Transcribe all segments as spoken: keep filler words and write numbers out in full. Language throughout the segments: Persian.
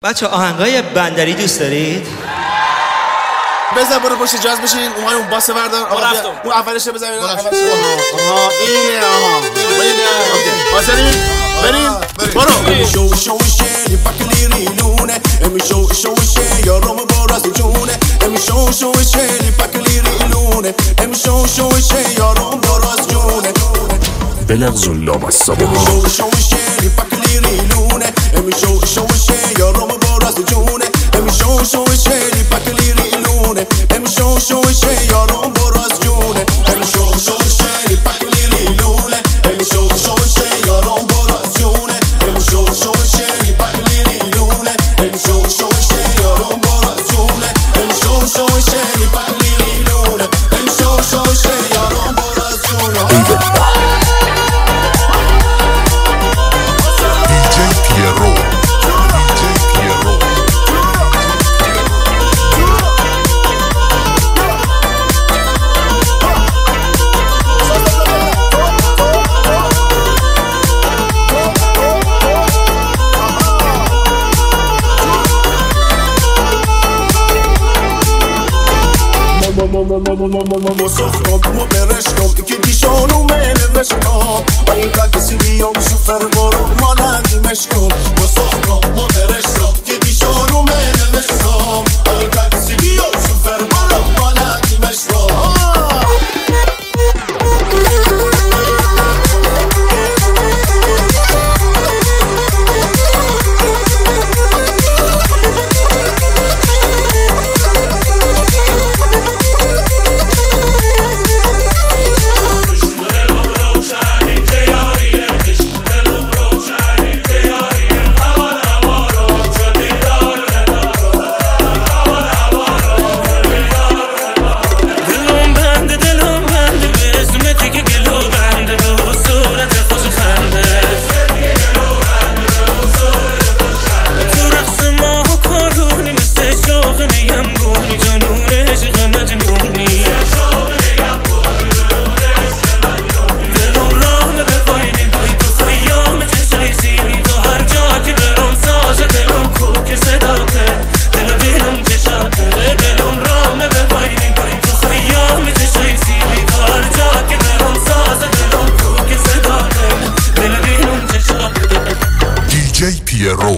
بچه آهنگای بندری دوست دارید؟ بزن برو پشت جاز بشین اومد اون باسه بردار آقا بیا اون اولش بزن اون اولش آها اینه آها اینه حاضرین بریم برو شو شو شی پاکلی ریلونه امی شو شو شی یارم باراست جونه امی شو شو شی پاکلی ریلونه امی شو شو شی یارم باراست جونه بلغز اللام الصباح شو شو شی پاکلی ریلونه امی شو شو شی یارم باراست جونه امی شو شو شی پاکلی ریلونه امی شو شو شی یارم باراست جونه امی شو شو شی پاکلی ریلونه امی شو شو شی یارم باراست جونه امی شو شو شی پاکلی ریلونه امی شو شو شی یارم باراست جونه امی شو شو شی پاکلی ریلونه امی شو شو شی یارم باراست جونه Mosofkom, bereshkom, ki dishonu mele veshkom Ainka kisi biyom shufer moro manandi meshkom Mosofkom, bereshkom, ki dishonu mele veshkom Ainka kisi biyom shufer moro manandi meshkom پیرو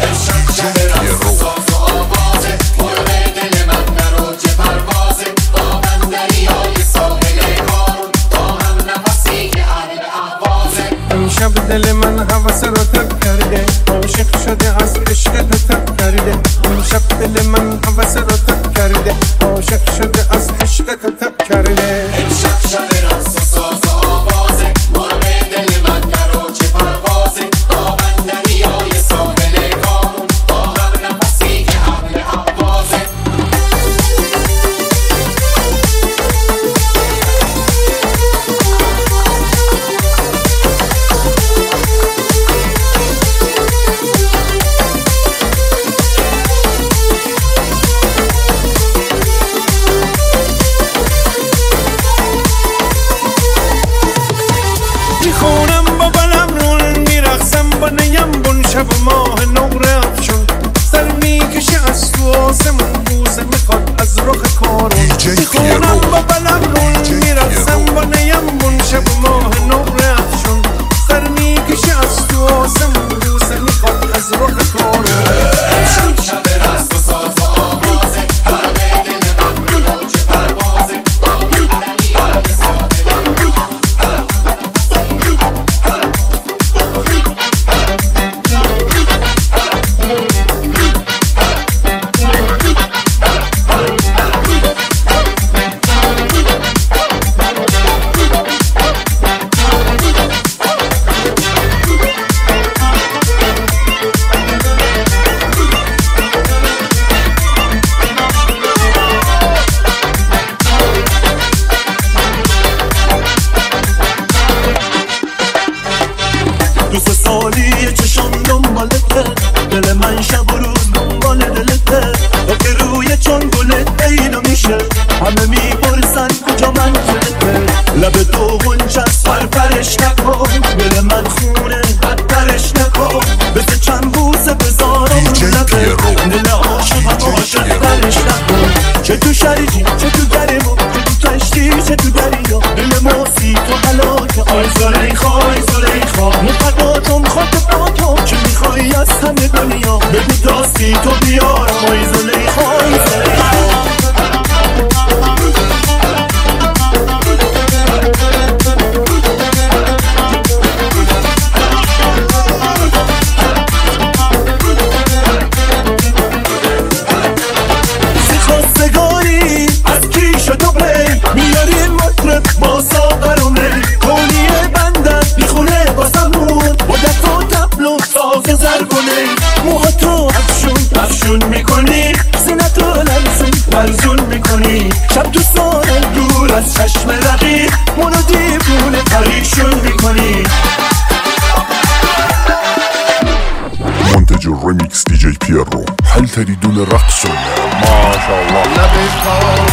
امشب دل من هوس رو ترک کرده عاشق شده از عشق ترک کرده امشب دل من هوس رو ترک کرده عاشق شده از عشق ترک کرده امشب شب رقص و ساز و آوازه مرغ دل من درو چه پروازه با بندریای ساحل کارون با هم نفسی که حمل احوازه میخونم با بلم رون میرقصم با نیم بون شب ماه نور افشون سر میکشه از تو آسمون بوسه میخواد از رخ کارون میخونم با بلم رون میرقصم با نیم بون شب ماه نور افشون سر میکشه از تو آسمون بوسه میخواد از رخ کارون امشب شب رقص و ساز و آوازه مرغ دل من درو چه پروازه با بندریای ساحل دوست سالی چشم دنبالته دل من شب و روز دنبال دلته که روی چون گلت پیدا میشه همه میپرسن کجا منزلته لب تو غنچست فرفرش نکن دل من خونه بدترش نکن بس چند بوسه بذارم لبه گفتی تو بیارم و ایزوله خواهی سری با ساقر و می کنیه بندن میخونه باسمون با دست و تبلو ساز زرگونه موها تو افشون افشون میکنی سینتو لرزون لرزون میکنی شب تو سانه دور از چشم رقیق منو دیوونه پریشون میکنی منتج الريميكس دي جي بيرو هل تريدون رقص؟ ما شاء الله